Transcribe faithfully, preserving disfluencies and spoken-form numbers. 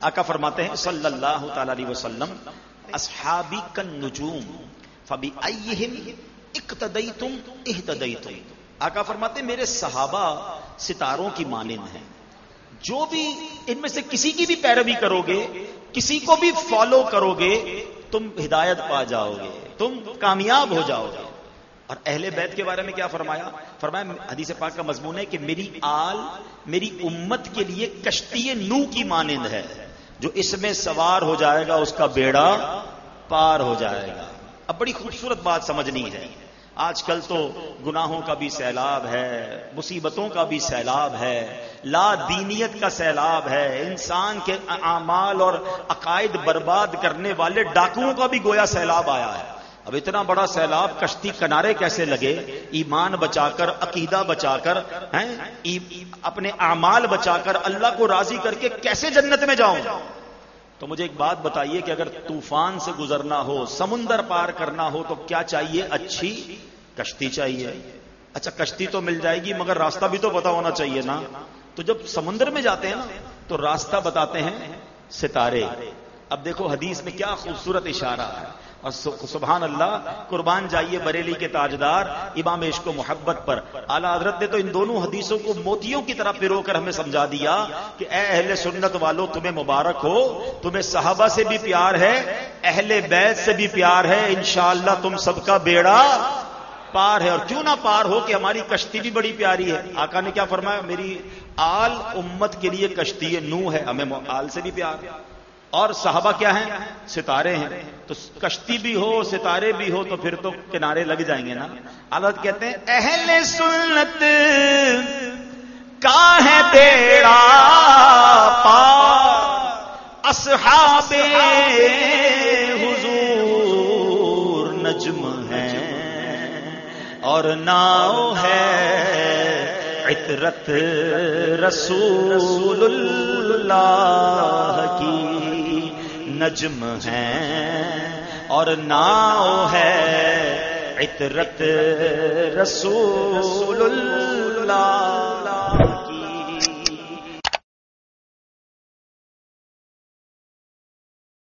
آقا فرماتے ہیں صلی اللہ تعالی علیہ وسلم اصحابی کالنجوم فبأیہم اقتدیتم اہتدیتم. آقا فرماتے ہیں میرے صحابہ ستاروں کی مانند ہیں، جو بھی ان میں سے کسی کی بھی پیروی کرو گے، کسی کو بھی فالو کرو گے، تم ہدایت پا جاؤ گے، تم کامیاب ہو جاؤ گے. اور اہل بیت کے بارے میں کیا فرمایا؟ فرمایا حدیث پاک کا مضمون ہے کہ میری آل میری امت کے لیے کشتی نوح کی مانند ہے، جو اس میں سوار ہو جائے گا اس کا بیڑا پار ہو جائے گا. اب بڑی خوبصورت بات سمجھنی ہے. آج کل تو گناہوں کا بھی سیلاب ہے، مصیبتوں کا بھی سیلاب ہے، لا دینیت کا سیلاب ہے، انسان کے اعمال اور عقائد برباد کرنے والے ڈاکوؤں کا بھی گویا سیلاب آیا ہے. اب اتنا بڑا سیلاب کشتی کنارے کیسے لگے؟ ایمان بچا کر، عقیدہ بچا کر، ہیں اپنے اعمال بچا کر، اللہ کو راضی کر کے کیسے جنت میں جاؤں؟ تو مجھے ایک بات بتائیے کہ اگر طوفان سے گزرنا ہو، سمندر پار کرنا ہو تو کیا چاہیے؟ اچھی کشتی چاہیے. اچھا کشتی تو مل جائے گی مگر راستہ بھی تو پتا ہونا چاہیے نا. تو جب سمندر میں جاتے ہیں نا تو راستہ بتاتے ہیں ستارے. اب دیکھو حدیث میں کیا خوبصورت اشارہ ہے. اور سبحان اللہ، قربان جائیے بریلی کے تاجدار امام عشق و محبت پر. اعلیٰ حضرت نے تو ان دونوں حدیثوں کو موتیوں کی طرح پرو کر ہمیں سمجھا دیا کہ اے اہل سنت والوں تمہیں مبارک ہو، تمہیں صحابہ سے بھی پیار ہے، اہل بیت سے بھی پیار ہے، انشاءاللہ تم سب کا بیڑا پار ہے. اور کیوں نہ پار ہو کہ ہماری کشتی بھی بڑی پیاری ہے. آقا نے کیا فرمایا؟ میری آل امت کے لیے کشتی نوح ہے. ہمیں آل سے بھی پیار، اور صحابہ کیا ہیں؟ ستارے ہیں. تو کشتی بھی ہو، ستارے بھی ہو، تو پھر تو کنارے لگ جائیں گے نا. حضرت کہتے ہیں اہل سنت کا ہے بیڑا پار، اصحاب حضور نجم ہیں اور ناؤ ہے عطرت رسول اللہ کی. نجم ہیں اور ناؤ ہے عطرت رسول اللہ.